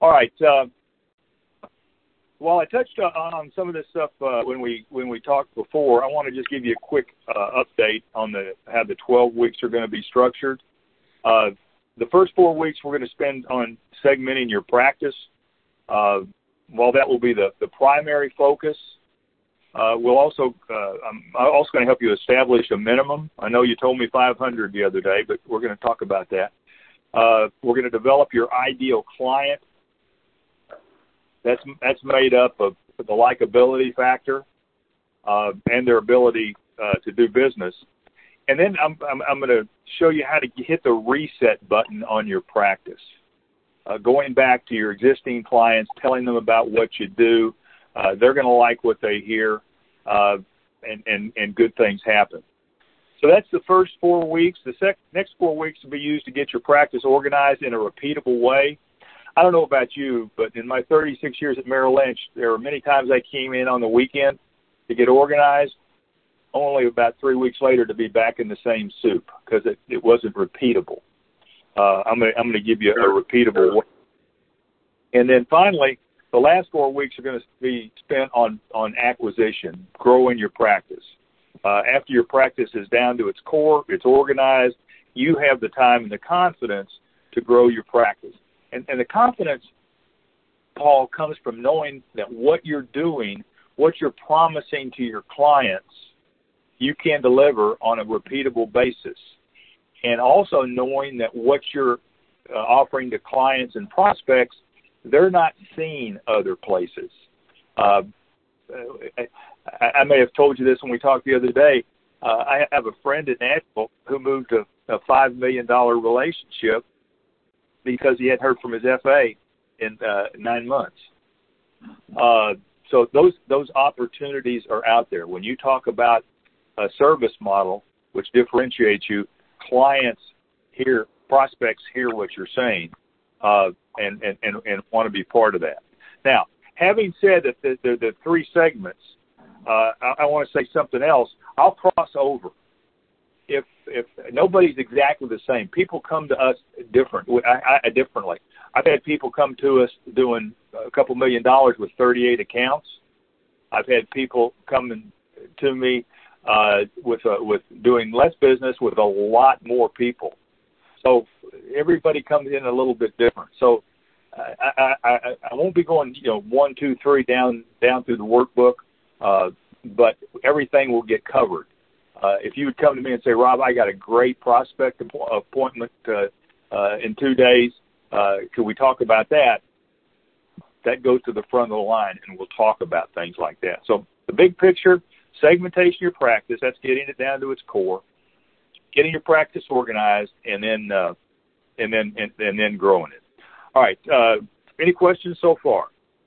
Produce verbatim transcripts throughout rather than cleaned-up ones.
All right. Uh, while I touched on some of this stuff uh, when we when we talked before, I want to just give you a quick uh, update on the how the twelve weeks are going to be structured. Uh, the first four weeks we're going to spend on segmenting your practice. Uh, while that will be the, the primary focus, uh, we'll also uh, I'm also going to help you establish a minimum. I know you told me five hundred the other day, but we're going to talk about that. Uh, we're going to develop your ideal client. That's that's made up of the likability factor uh, and their ability uh, to do business. And then I'm I'm, I'm going to show you how to hit the reset button on your practice. Uh, going back to your existing clients, telling them about what you do, uh, they're going to like what they hear, uh, and, and, and good things happen. So that's the first four weeks. The sec- next four weeks will be used to get your practice organized in a repeatable way. I don't know about you, but in my thirty-six years at Merrill Lynch, there were many times I came in on the weekend to get organized, only about three weeks later to be back in the same soup because it, it wasn't repeatable. Uh, I'm going to I'm going to give you a repeatable way. And then finally, the last four weeks are going to be spent on, on acquisition, growing your practice. Uh, after your practice is down to its core, it's organized, you have the time and the confidence to grow your practice. And, and the confidence, Paul, comes from knowing that what you're doing, what you're promising to your clients, you can deliver on a repeatable basis. And also knowing that what you're uh, offering to clients and prospects, they're not seeing other places. Uh, I, I may have told you this when we talked the other day. Uh, I have a friend in Nashville who moved a, a five million dollars relationship because he had heard from his F A in uh, nine months. Uh, so those those opportunities are out there. When you talk about a service model which differentiates you, clients hear, prospects hear what you're saying, uh, and, and, and, and want to be part of that. Now, having said that the, the, the three segments, uh, I, I want to say something else. I'll cross over. If if nobody's exactly the same, people come to us different, I, I, differently. I've had people come to us doing a couple million dollars with thirty-eight accounts. I've had people coming to me uh, with uh, with doing less business with a lot more people. So everybody comes in a little bit different. So I, I, I, I won't be going, you know, one, two, three down down through the workbook, uh, but everything will get covered. Uh, if you would come to me and say, Rob, I got a great prospect appointment uh, uh, in two days, uh, could we talk about that? That goes to the front of the line, and we'll talk about things like that. So the big picture, segmentation of your practice, that's getting it down to its core, getting your practice organized, and then uh, and then and, and then growing it. All right. Uh, any questions so far?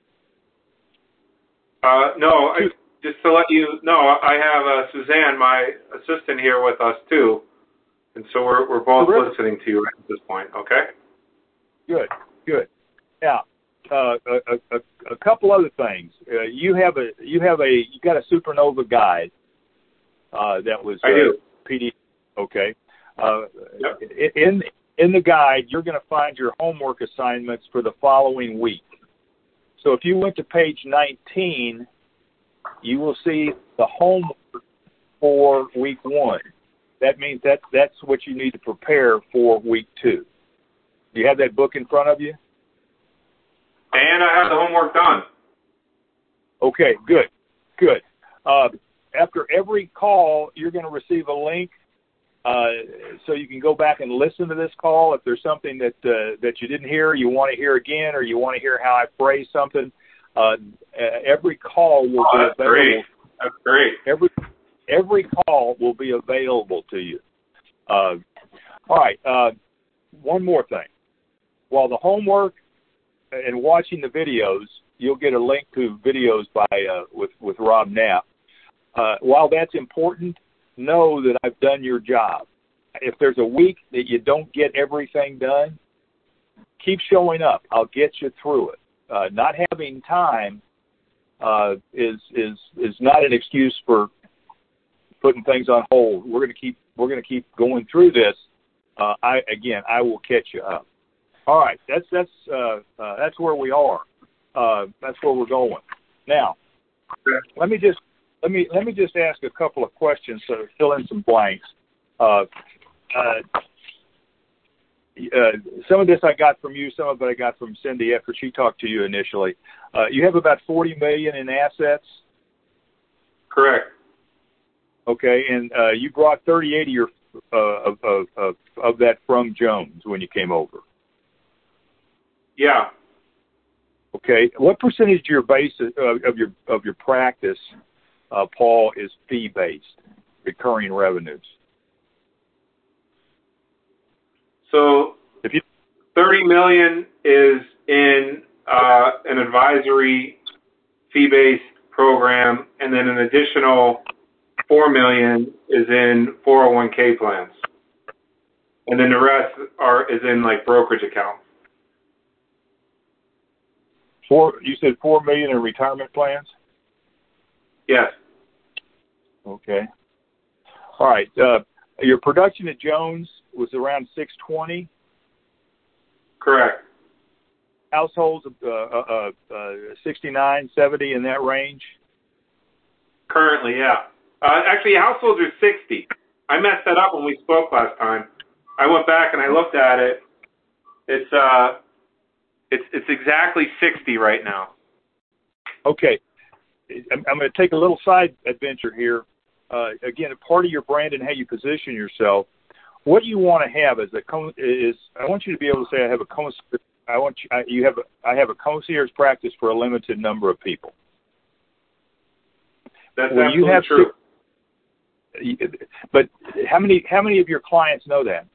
Uh, no. I- Just to let you know, I have uh, Suzanne, my assistant, here with us too, and so we're we're both Terrific. listening to you right at this point. Okay. Good. Good. Now, uh, a, a, a couple other things. Uh, you have a you have a you got a Supernova guide uh, that was I do. Uh, P D F. Okay. Uh, yep. In in the guide, you're going to find your homework assignments for the following week. So if you went to page nineteen, you will see the homework for week one. That means that that's what you need to prepare for week two. Do you have that book in front of you? And I have the homework done. Okay, good, good. Uh, after every call, you're going to receive a link uh, so you can go back and listen to this call. If there's something that uh, that you didn't hear, you want to hear again, or you want to hear how I phrase something, Uh, every call will oh, be that's available. Great. That's great. Every every call will be available to you. Uh, all right. Uh, one more thing. While the homework and watching the videos, you'll get a link to videos by uh, with with Rob Knapp. Uh, while that's important, know that I've done your job. If there's a week that you don't get everything done, keep showing up. I'll get you through it. Uh, not having time uh, is is is not an excuse for putting things on hold. We're going to keep we're going to keep going through this. Uh, I again, I will catch you up. All right, that's that's uh, uh, that's where we are. Uh, that's where we're going. Now, Okay. let me just let me let me just ask a couple of questions to fill in some blanks. Uh, uh, uh, some of this I got from you, some of it I got from Cindy after she talked to you initially. Uh, you have about forty million in assets. Correct. Okay, and uh, you brought thirty-eight of your uh, of, of of of that from Jones when you came over. Yeah. Okay, what percentage of your base uh, of your of your practice, uh, Paul, is fee based, recurring revenues? So If you thirty million is in uh, an advisory fee-based program, and then an additional four million is in four oh one k plans, and then the rest are is in like brokerage accounts. four, you said four million in retirement plans. Yes. Okay. All right. Uh, your production at Jones was around six twenty. Correct. Households uh, uh, uh, sixty-nine, seventy in that range. Currently, yeah. Uh, actually, households are sixty. I messed that up when we spoke last time. I went back and I looked at it. It's uh, it's it's exactly sixty right now. Okay. I'm, I'm going to take a little side adventure here. Uh, again, a part of your brand and how you position yourself. What you want to have is a con- is I want you to be able to say I have a con- I want you, I, you have a, I have a concierge practice for a limited number of people. That's when absolutely you have true. To, but how many how many of your clients know that?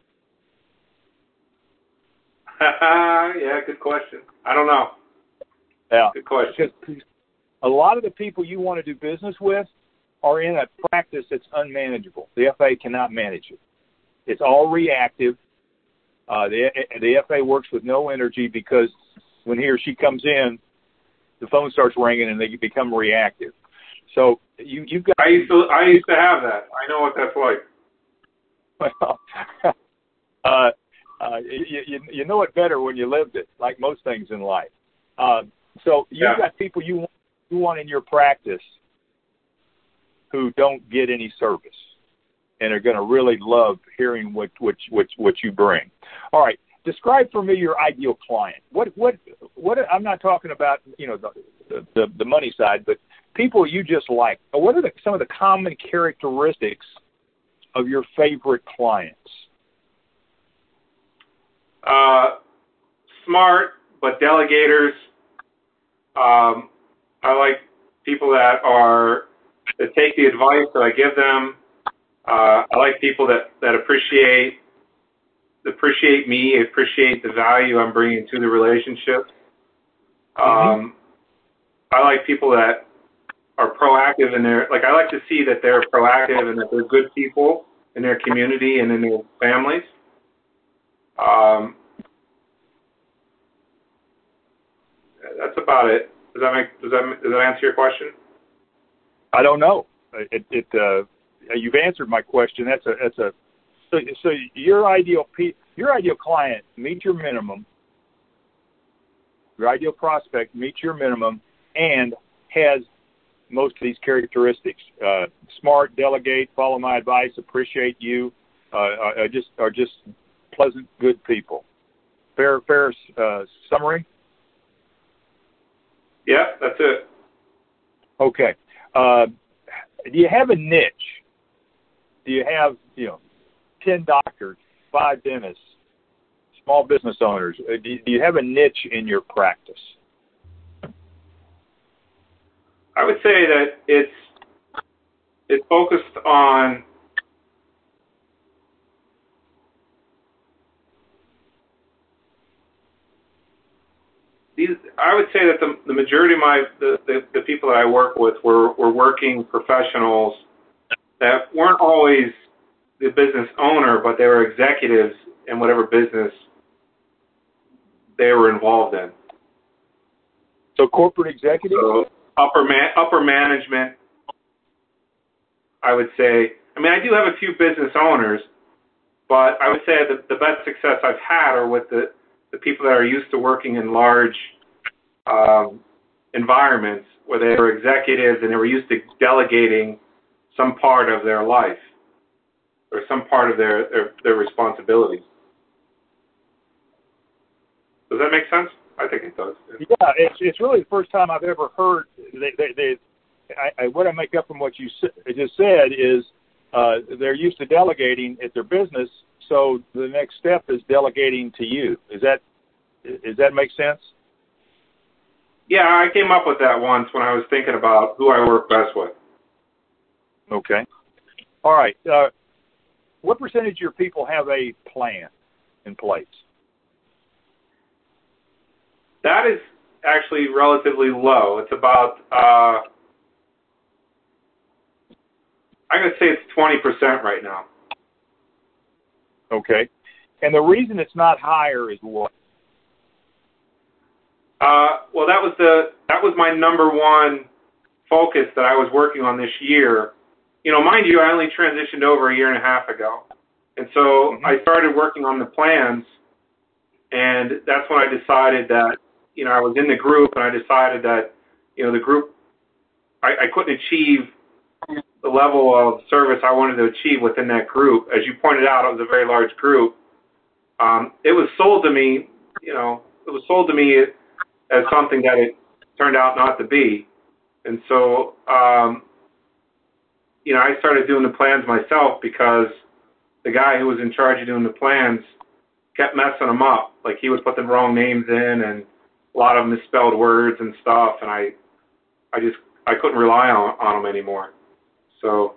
Yeah, good question. I don't know. Yeah, good question. Because a lot of the people you want to do business with are in a practice that's unmanageable. The F A cannot manage it. It's all reactive. Uh, the the F A works with no energy because when he or she comes in, the phone starts ringing and they become reactive. So you you've got. I used to I used to have that. I know what that's like. Well, uh, uh, you, you you know it better when you lived it, like most things in life. Uh, so you've Yeah. got people you want, you want in your practice who don't get any service and are going to really love hearing what what what what you bring. All right, describe for me your ideal client. What what what? I'm not talking about you know the the, the money side, but people you just like. What are the, some of the common characteristics of your favorite clients? Uh, smart, but delegators. Um, I like people that are that take the advice that I give them. Uh, I like people that, that appreciate appreciate me, appreciate the value I'm bringing to the relationship. Um, Mm-hmm. I like people that are proactive in their like. I like to see that they're proactive and that they're good people in their community and in their families. Um, that's about it. Does that make does that does that answer your question? I don't know. It, it uh, you've answered my question. That's a that's a so, so your ideal pe- your ideal client meets your minimum. Your ideal prospect meets your minimum and has most of these characteristics: uh, smart, delegate, follow my advice, appreciate you, uh, are just are just pleasant, good people. Fair fair uh, summary. Yeah, that's it. Okay. Uh, do you have a niche? Do you have, you know, ten doctors, five dentists, small business owners? Do you have a niche in your practice? I would say that it's it's focused on these. I would say that the, the majority of my the, the, the people that I work with were, were working professionals that weren't always the business owner, but they were executives in whatever business they were involved in. So corporate executives? So upper man, upper management, I would say. I mean, I do have a few business owners, but I would say that the best success I've had are with the the people that are used to working in large um, environments where they were executives and they were used to delegating some part of their life or some part of their, their, their responsibilities. Does that make sense? I think it does. Yeah, it's it's really the first time I've ever heard. They, they, they, I, I, what I make up from what you just said is uh, they're used to delegating at their business, so the next step is delegating to you. Is that does that make sense? Yeah, I came up with that once when I was thinking about who I work best with. Okay. All right. Uh, what percentage of your people have a plan in place? That is actually relatively low. It's about, uh, I'm going to say it's twenty percent right now. Okay. And the reason it's not higher is what? Uh, well, that was the that was my number one focus that I was working on this year. You know, mind you, I only transitioned over a year and a half ago. And so mm-hmm. I started working on the plans, and that's when I decided that, you know, I was in the group, and I decided that, you know, the group, I, I couldn't achieve the level of service I wanted to achieve within that group. As you pointed out, it was a very large group. Um, it was sold to me, you know, it was sold to me as something that it turned out not to be. And so, um, you know, I started doing the plans myself because the guy who was in charge of doing the plans kept messing them up. Like, he would put the wrong names in and a lot of misspelled words and stuff, and I I just, I couldn't rely on, on them anymore. So,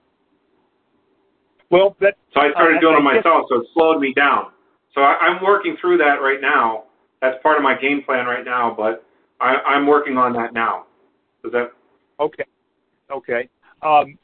well, that, so I started uh, doing I it myself, so it slowed me down. So I, I'm working through that right now. That's part of my game plan right now, but I, I'm working on that now. Does that? Okay. Okay. Um,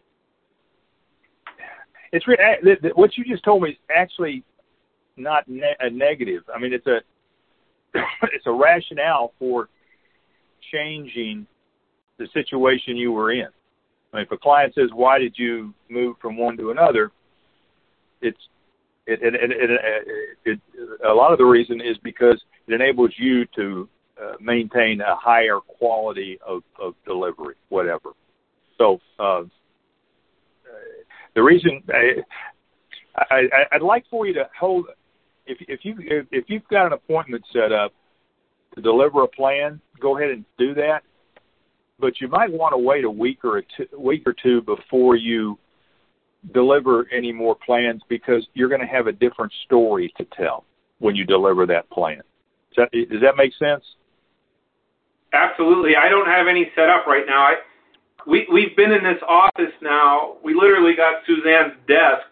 it's re- what you just told me is actually not ne- a negative. I mean, it's a it's a rationale for changing the situation you were in. I mean, if a client says, "Why did you move from one to another?" It's it it, it, it, it, it a lot of the reason is because it enables you to uh, maintain a higher quality of, of delivery, whatever. So uh, the reason I, I I'd like for you to hold. If if you if, if you've got an appointment set up to deliver a plan, go ahead and do that. But you might want to wait a week or a two, week or two before you deliver any more plans, because you're going to have a different story to tell when you deliver that plan. Does that, does that make sense? Absolutely. I don't have any set up right now. I, we we've been in this office now. We literally got Suzanne's desk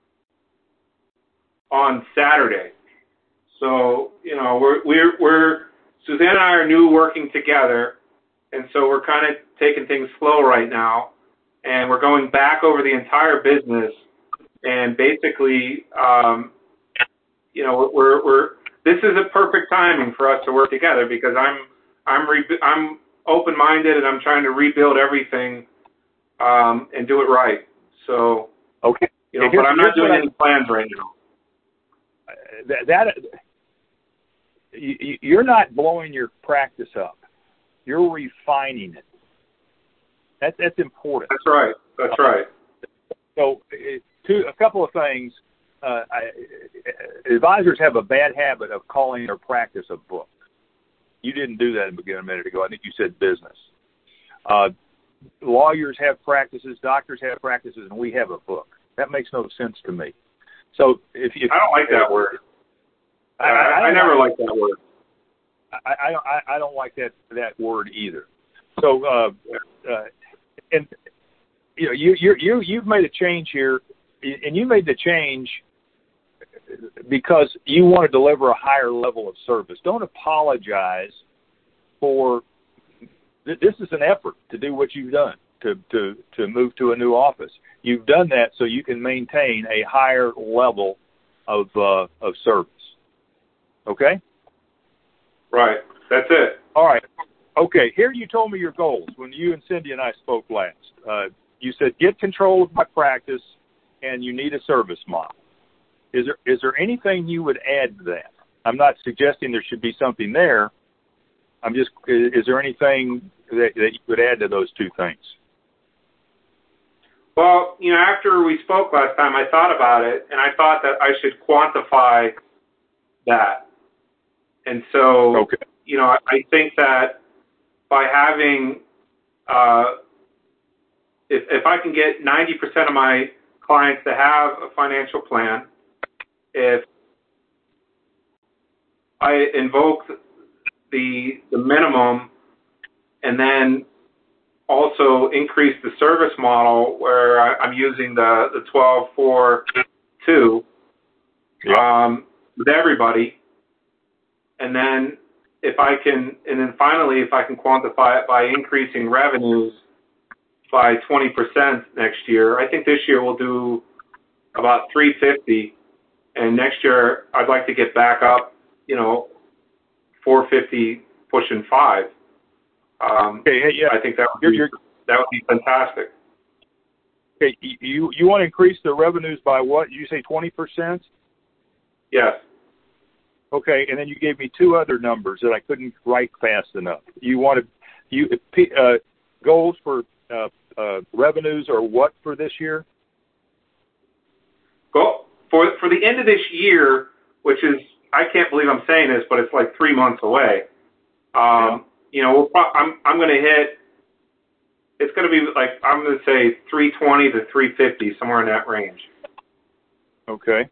on Saturday. So, you know, we're, we're, we're, Suzanne and I are new working together, and so we're kind of taking things slow right now, and we're going back over the entire business, and basically, um, you know, we're, we're, this is a perfect timing for us to work together, because I'm, I'm, re- I'm open-minded, and I'm trying to rebuild everything, um, and do it right. So, okay. You know, but I'm not doing any plans right now. That, that you, you're not blowing your practice up. You're refining it. That, that's important. That's right. That's right. So, two, a couple of things. Uh, I, advisors have a bad habit of calling their practice a book. You didn't do that a minute ago. I think you said business. Uh, lawyers have practices, doctors have practices, and we have a book. That makes no sense to me. So if you, I don't like that word. I, I, I, I never liked like that word. I, I I don't like that that word either. So uh, uh, and you know you you you you've made a change here, and you made the change because you want to deliver a higher level of service. Don't apologize for this. Is an effort to do what you've done to to to move to a new office. You've done that so you can maintain a higher level of uh, of service. Okay? Right. That's it. All right. Okay. Here you told me your goals when you and Cindy and I spoke last. Uh, you said get control of my practice, and you need a service model. Is there is there anything you would add to that? I'm not suggesting there should be something there. I'm just, is there anything that, that you would add to those two things? Well, you know, after we spoke last time, I thought about it, and I thought that I should quantify that. And so, okay. you know, I, I think that by having, uh, if, if I can get ninety percent of my clients to have a financial plan, if I invoke the the minimum and then also increase the service model where I, I'm using the, the twelve four two yeah. um, with everybody. And then if I can, and then finally, if I can quantify it by increasing revenues by twenty percent next year, I think this year we'll do about three fifty. And next year I'd like to get back up, you know, four fifty pushing five. Um, okay, hey, yeah. I think that would be, you're, you're, that would be fantastic. Okay, you you want to increase the revenues by what? You say twenty percent? Yes. Okay, and then you gave me two other numbers that I couldn't write fast enough. You wanted you uh, goals for uh, uh, revenues or what for this year? Go for for the end of this year, which is I can't believe I'm saying this, but it's like three months away. Um, yeah. You know, we'll pro- I'm I'm going to hit. It's going to be like I'm going to say three twenty to three fifty, somewhere in that range. Okay.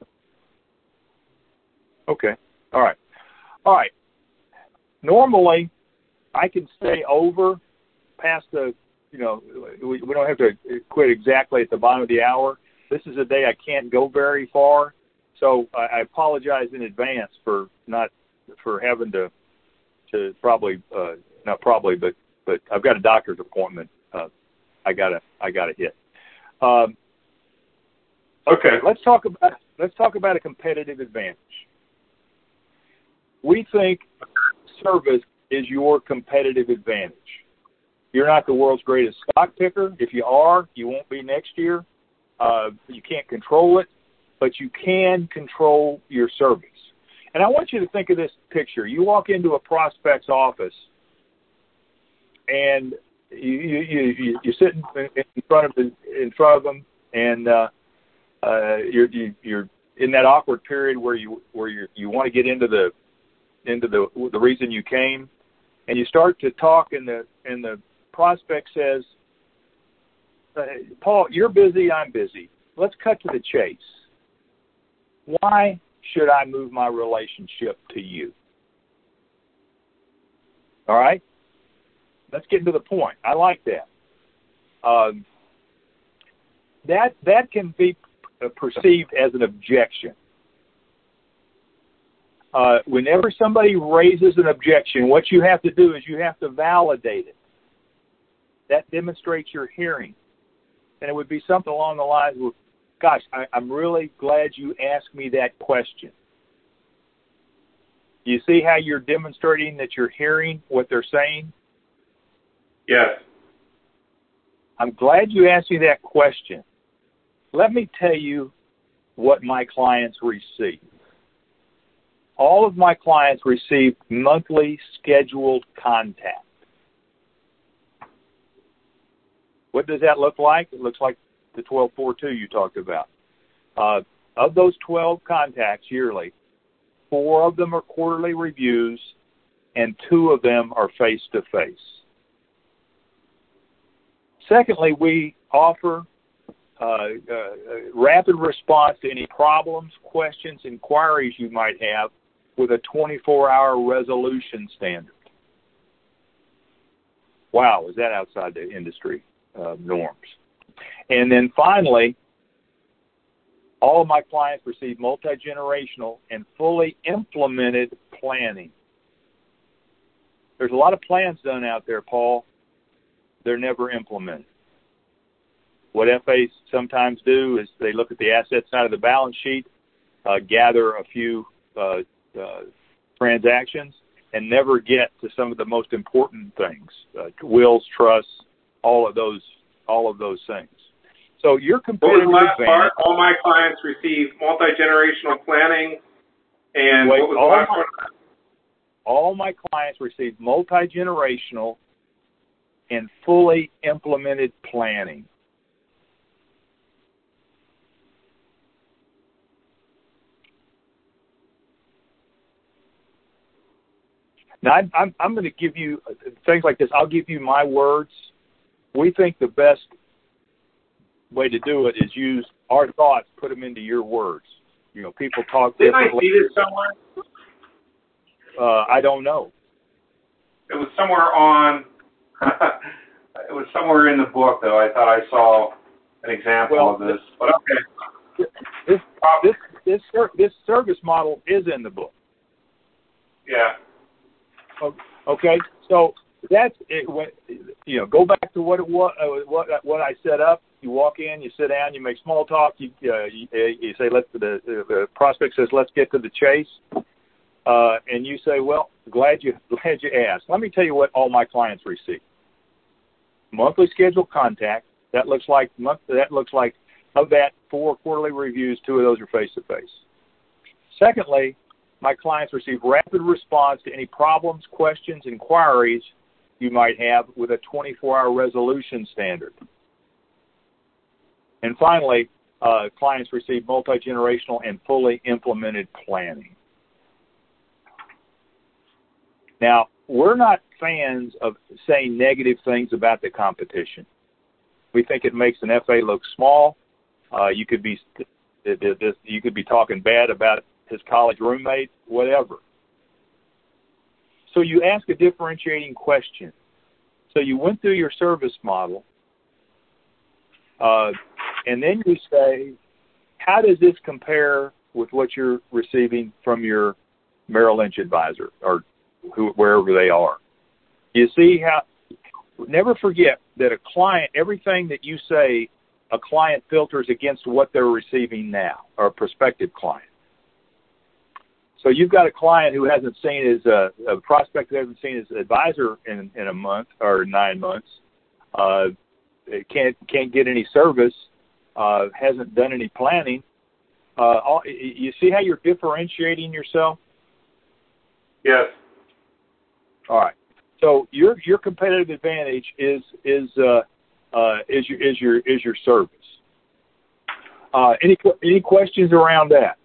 Okay. All right. All right. Normally, I can stay over past the. You know, we, we don't have to quit exactly at the bottom of the hour. This is a day I can't go very far, so I, I apologize in advance for not for having to. To probably uh, not probably, but but I've got a doctor's appointment. Uh, I gotta I gotta hit. Um, okay, let's talk about let's talk about a competitive advantage. We think service is your competitive advantage. You're not the world's greatest stock picker. If you are, you won't be next year. Uh, you can't control it, but you can control your service. And I want you to think of this picture. You walk into a prospect's office, and you you you, you sit in, in front of the, in front of them, and uh, uh, you're you, you're in that awkward period where you where you you want to get into the into the the reason you came, and you start to talk, and the and the prospect says, "Paul, you're busy. I'm busy. Let's cut to the chase. Why should I move my relationship to you?" All right? Let's get to the point. I like that. Um, that that can be perceived as an objection. Uh, whenever somebody raises an objection, what you have to do is you have to validate it. That demonstrates your hearing. And it would be something along the lines of, gosh, I, I'm really glad you asked me that question. You see how you're demonstrating that you're hearing what they're saying? Yes. I'm glad you asked me that question. Let me tell you what my clients receive. All of my clients receive monthly scheduled contact. What does that look like? It looks like the twelve four two you talked about. Uh, of those twelve contacts yearly, four of them are quarterly reviews, and two of them are face-to-face. Secondly, we offer uh, uh, rapid response to any problems, questions, inquiries you might have with a twenty-four hour resolution standard. Wow, is that outside the industry uh, norms? And then finally, all of my clients receive multi-generational and fully implemented planning. There's a lot of plans done out there, Paul. They're never implemented. What F As sometimes do is they look at the asset side of the balance sheet, uh, gather a few uh, uh, transactions, and never get to some of the most important things: uh, wills, trusts, all of those, all of those things. So your competitive what was the last advantage. Part? All my clients receive multi-generational planning And Wait, what was the all last my, one? all my clients receive multi-generational and fully implemented planning. Now, I'm, I'm, I'm going to give you things like this. I'll give you my words. We think the best way to do it is use our thoughts, put them into your words. You know, people talk Didn't I differently. see this somewhere? Uh, I don't know. It was somewhere on. It was somewhere in the book, though. I thought I saw an example Well, of this. But okay. This this this this service model is in the book. Yeah. Okay, so that's it. When, you know, go back to what it was, uh, what what I set up. You walk in, you sit down, you make small talk. You uh, you, you say, "Let's." The, the prospect says, "Let's get to the chase," uh, and you say, "Well, glad you glad you asked." Let me tell you what all my clients receive: monthly scheduled contact. That looks like month. That looks like of that four quarterly reviews. Two of those are face to face. Secondly, my clients receive rapid response to any problems, questions, inquiries you might have with a twenty-four hour resolution standard. And finally, uh, clients receive multi-generational and fully implemented planning. Now, we're not fans of saying negative things about the competition. We think it makes an F A look small. Uh, you could be you could be talking bad about his college roommate, whatever. So you ask a differentiating question. So you went through your service model, uh, and then you say, how does this compare with what you're receiving from your Merrill Lynch advisor or who, wherever they are? You see how, never forget that a client, everything that you say, a client filters against what they're receiving now, or a prospective client. So you've got a client who hasn't seen his, uh, a prospect who hasn't seen his advisor in, in a month or nine months, uh, can't can't get any service, uh, hasn't done any planning. Uh, all, you see how you're differentiating yourself? Yes. All right. So your your competitive advantage is is uh, uh, is your is your is your service. Uh, any any questions around that?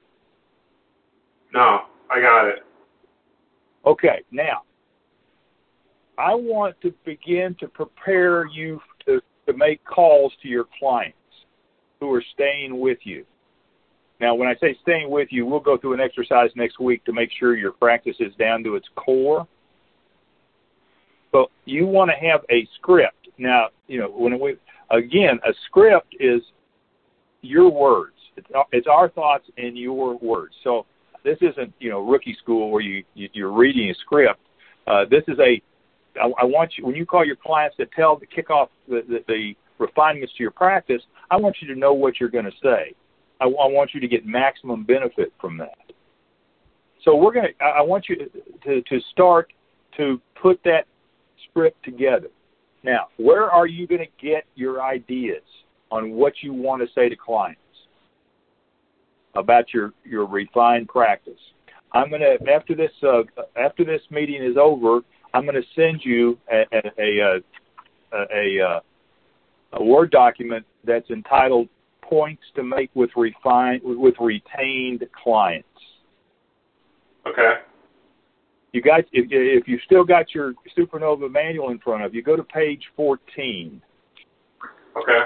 No, I got it. Okay, now, I want to begin to prepare you to, to make calls to your clients who are staying with you. Now, when I say staying with you, we'll go through an exercise next week to make sure your practice is down to its core. But you want to have a script. Now, you know, when we, again, a script is your words. It's, it's our thoughts in your words. So this isn't, you know, rookie school where you, you, you're reading a script. Uh, this is a, I, I want you, when you call your clients to tell, to kick off the, the, the refinements to your practice, I want you to know what you're going to say. I, I want you to get maximum benefit from that. So we're going to, I want you to, to, to start to put that script together. Now, where are you going to get your ideas on what you want to say to clients about your, your refined practice? I'm going to, after this, uh, after this meeting is over, I'm going to send you a, a, a, a, a, a Word document that's entitled Points to Make with Refined, with Retained Clients. Okay. You got, if, if you still got your Supernova manual in front of you, go to page fourteen. Okay.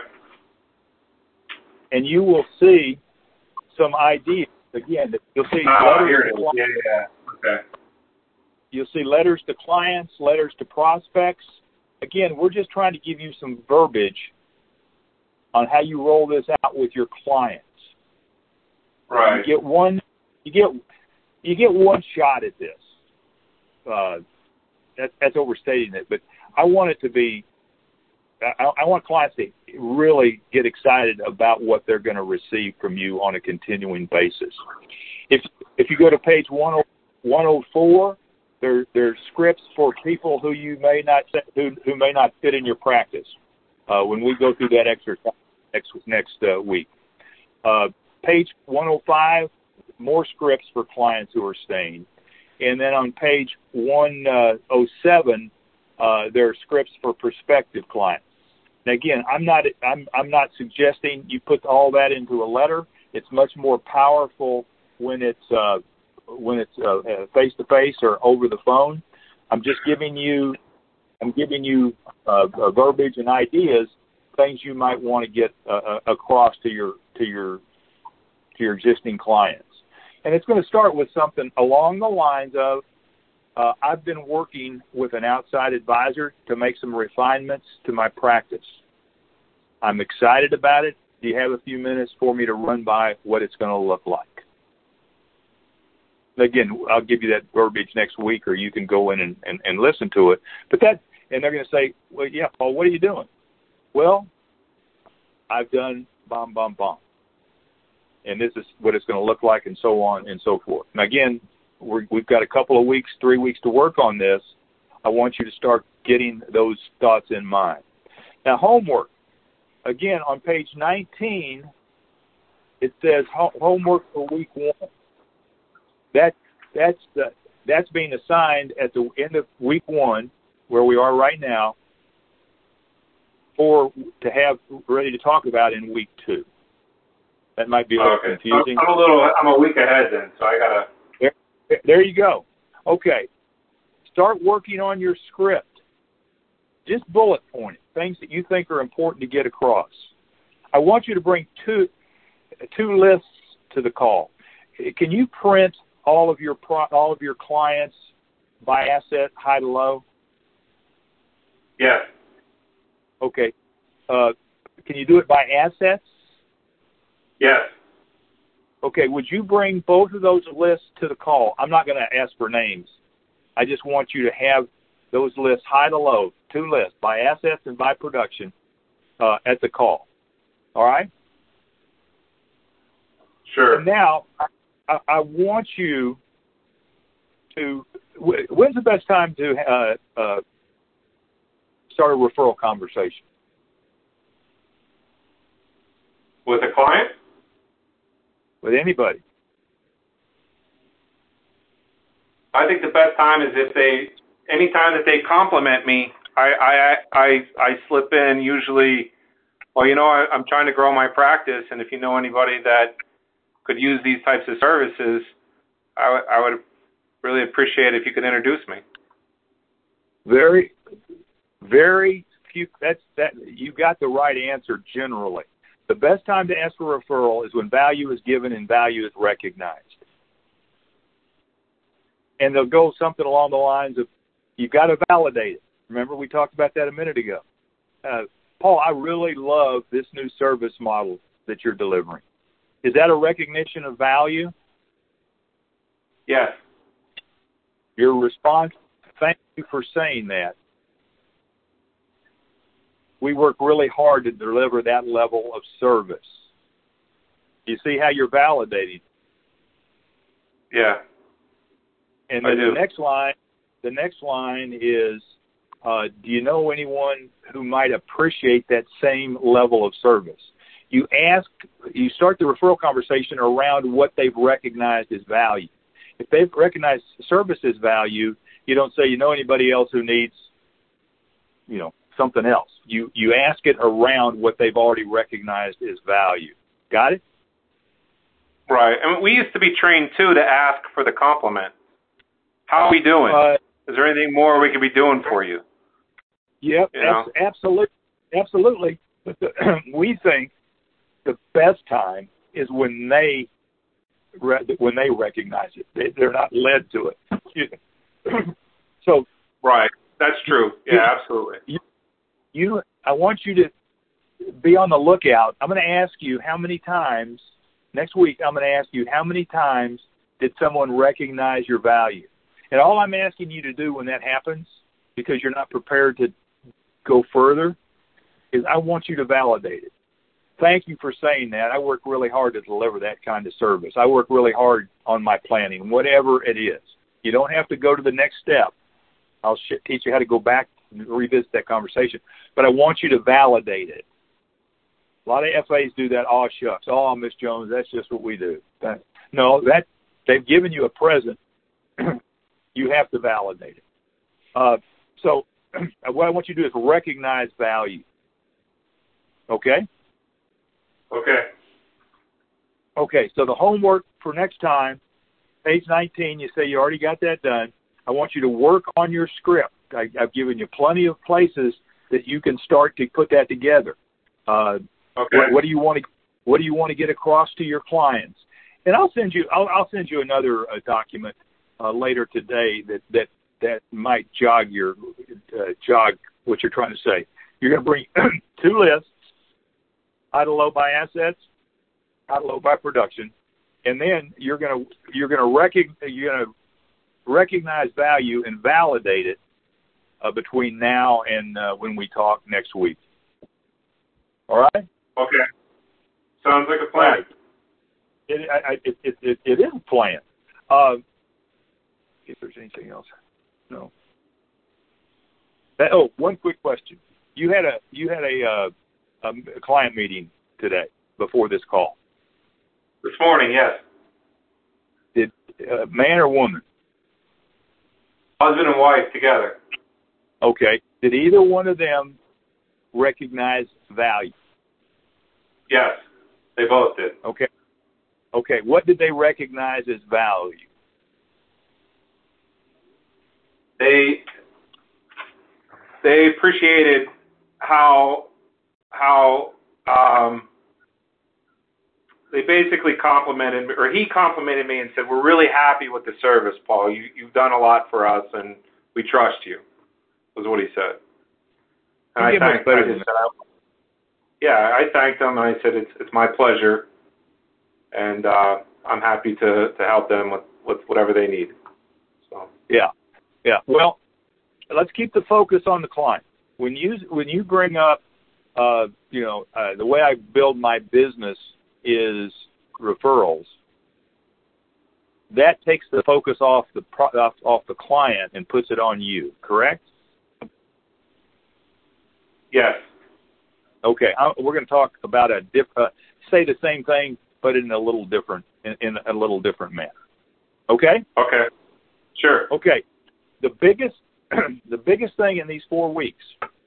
And you will see some ideas. Again, you'll see Ah, letters here to it is. clients. Yeah, yeah. Okay. You'll see letters to clients, letters to prospects. Again, we're just trying to give you some verbiage on how you roll this out with your clients. Right. You get one, you get, you get one shot at this. Uh, that, that's overstating it, but I want it to be. I, I want clients to really get excited about what they're going to receive from you on a continuing basis. If if you go to page one oh four, there there's scripts for people who you may not who who may not fit in your practice. Uh, when we go through that exercise next next uh, week, uh, page one oh five, more scripts for clients who are staying. And then on page one oh seven, uh, there are scripts for prospective clients. Now, again, I'm not I'm I'm not suggesting you put all that into a letter. It's much more powerful when it's uh, when it's uh, face to face or over the phone. I'm just giving you I'm giving you uh, uh, verbiage and ideas, things you might want to get uh, across to your to your to your existing clients. And it's going to start with something along the lines of, uh, I've been working with an outside advisor to make some refinements to my practice. I'm excited about it. Do you have a few minutes for me to run by what it's going to look like? Again, I'll give you that verbiage next week, or you can go in and, and, and listen to it. But that, and they're going to say, well, yeah, Paul, what are you doing? Well, I've done bomb, bomb, bomb. And this is what it's going to look like, and so on and so forth. And again, we're, we've got a couple of weeks, three weeks to work on this. I want you to start getting those thoughts in mind. Now, homework. Again, on page nineteen, it says ho- homework for week one. That that's the that's being assigned at the end of week one, where we are right now, for to have ready to talk about in week two. That might be a little okay. confusing. I'm a little, I'm a week ahead then, so I gotta. There, there you go. Okay, start working on your script. Just bullet point it, things that you think are important to get across. I want you to bring two two lists to the call. Can you print all of your pro, all of your clients by asset, high to low? Yes. Okay. Uh, can you do it by assets? Yes. Okay, would you bring both of those lists to the call? I'm not going to ask for names. I just want you to have those lists high to low, two lists, by assets and by production, uh, at the call. All right? Sure. And now, I, I want you to, when's the best time to uh, uh, start a referral conversation? With a client? With anybody. I think the best time is if they, any time that they compliment me, I, I, I, I slip in usually, well, you know, I, I'm trying to grow my practice, and if you know anybody that could use these types of services, I, w- I would really appreciate it if you could introduce me. Very, very few, that's, that, you got the right answer generally. The best time to ask for a referral is when value is given and value is recognized. And they'll go something along the lines of, you've got to validate it. Remember, we talked about that a minute ago. Uh, Paul, I really love this new service model that you're delivering. Is that a recognition of value? Yes. Your response, thank you for saying that. We work really hard to deliver that level of service. You see how you're validating? Yeah. And I then do. the next line, the next line is, uh, do you know anyone who might appreciate that same level of service? You ask, you start the referral conversation around what they've recognized as value. If they've recognized service as value, you don't say, you know anybody else who needs, you know, something else. You you ask it around what they've already recognized as value. Got it? Right. And we used to be trained, too, to ask for the compliment. How are we doing? Uh, Is there anything more we could be doing for you? Yep, You know? abs- absolutely. Absolutely. But the, we think the best time is when they re- when they recognize it. They, they're not led to it. So, right. That's true. Yeah, you, absolutely. You, you, I want you to be on the lookout. I'm going to ask you how many times, next week, I'm going to ask you how many times did someone recognize your value? And all I'm asking you to do when that happens, because you're not prepared to go further, is I want you to validate it. Thank you for saying that. I work really hard to deliver that kind of service. I work really hard on my planning, whatever it is. You don't have to go to the next step. I'll sh- teach you how to go back and revisit that conversation. But I want you to validate it. A lot of F As do that, oh, shucks, oh, Miss Jones, that's just what we do. That, No, that they've given you a present. You have to validate it. Uh, so what I want you to do is recognize value. Okay? Okay. Okay, so the homework for next time, page nineteen, you say you already got that done. I want you to work on your script. I, I've given you plenty of places that you can start to put that together. Uh, okay. What, what do you want to What do you want to get across to your clients? And I'll send you I'll, I'll send you another uh, document uh, later today that, that that might jog your uh, jog what you're trying to say. You're going to bring two lists: high to low by assets, high to low by production, and then you're going to you're going to recognize you're going to recognize value and validate it uh, between now and uh, when we talk next week. All right. Okay. Sounds like a plan. Right. It, I, it, it, it, it is a plan. Uh, if there's anything else, no. That, oh, one quick question. You had a you had a, uh, a client meeting today before this call. This morning, yes. Did uh, man or woman? Husband and wife together. Okay. Did either one of them recognize value? Yes, they both did. Okay. Okay. What did they recognize as value? They they appreciated how how um, they basically complimented me, or he complimented me and said, "We're really happy with the service, Paul. You you've done a lot for us, and we trust you." Was what he said. And I thanked. I just said, I, yeah, I thanked them, and I said, "It's it's my pleasure, and uh, I'm happy to, to help them with, with whatever they need." So yeah, yeah. Well, let's keep the focus on the client. When you when you bring up, uh, you know, uh, the way I build my business is referrals. That takes the focus off the pro, off, off the client and puts it on you. Correct? Yes. Okay, I, we're going to talk about a diff, uh, say the same thing, but in a little different in, in a little different manner. Okay. Okay. Sure. Okay. The biggest the biggest thing in these four weeks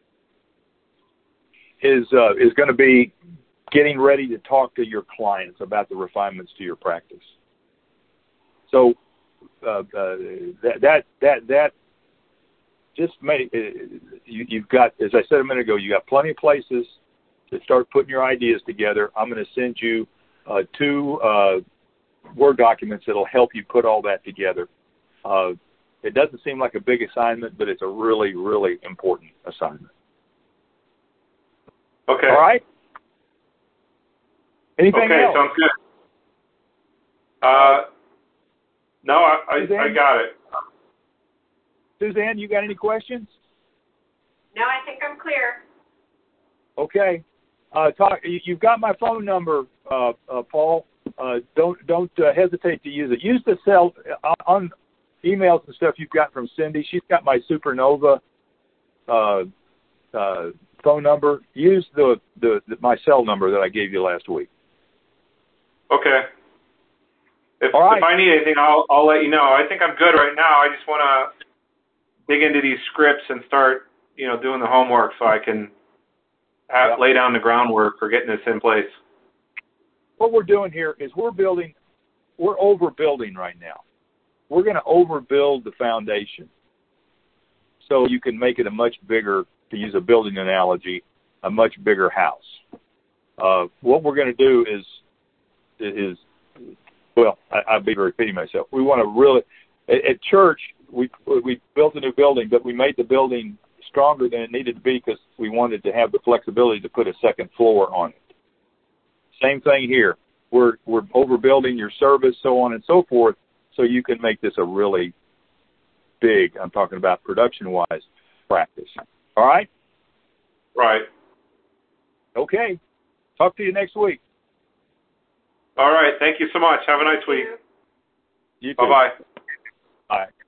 is uh, is going to be getting ready to talk to your clients about the refinements to your practice. So uh, uh, that that that that just made uh, you, you've got, as I said a minute ago, you got plenty of places to start putting your ideas together. I'm going to send you uh, two uh, Word documents that'll help you put all that together. Uh, it doesn't seem like a big assignment, but it's a really, really important assignment. Okay. All right? Anything okay, else? sounds good. Uh, no, I, I, I got it. Suzanne, you got any questions? No, I think I'm clear. Okay. Uh, talk. You, you've got my phone number, uh, uh, Paul. Uh, don't don't uh, hesitate to use it. Use the cell uh, on emails and stuff you've got from Cindy. She's got my Supernova uh, uh, phone number. Use the, the, the my cell number that I gave you last week. Okay. If, All right. if I need anything, I'll I'll let you know. I think I'm good right now. I just want to dig into these scripts and start, you know, doing the homework so I can have, yeah. lay down the groundwork for getting this in place. What we're doing here is we're building, we're overbuilding right now. We're going to overbuild the foundation so you can make it a much bigger, to use a building analogy, a much bigger house. Uh, what we're going to do is, is well, I, I'll be repeating myself. We want to really, at, at church, we we built a new building, but we made the building stronger than it needed to be because we wanted to have the flexibility to put a second floor on it. Same thing here. We're we're overbuilding your service, so on and so forth, so you can make this a really big, I'm talking about production-wise, practice. All right? Right. Okay. Talk to you next week. All right. Thank you so much. Have a nice week. You too. Bye-bye. Bye.